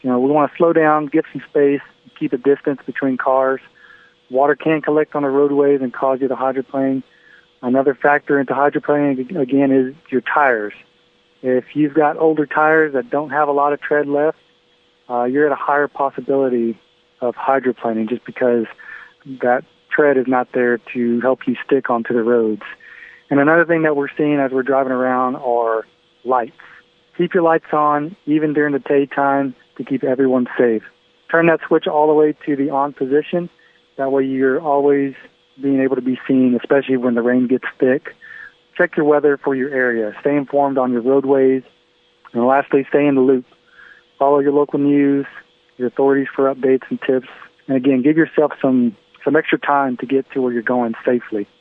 We want to slow down, get some space, keep a distance between cars. Water can collect on the roadways and cause you to hydroplane. Another factor into hydroplaning, again, is your tires. If you've got older tires that don't have a lot of tread left, you're at a higher possibility of hydroplaning just because that tread is not there to help you stick onto the roads. And another thing that we're seeing as we're driving around are lights. Keep your lights on, even during the daytime, to keep everyone safe. Turn that switch all the way to the on position. That way you're always being able to be seen, especially when the rain gets thick. Check your weather for your area. Stay informed on your roadways. And lastly, stay in the loop. Follow your local news, your authorities for updates and tips. And again, give yourself some extra time to get to where you're going safely.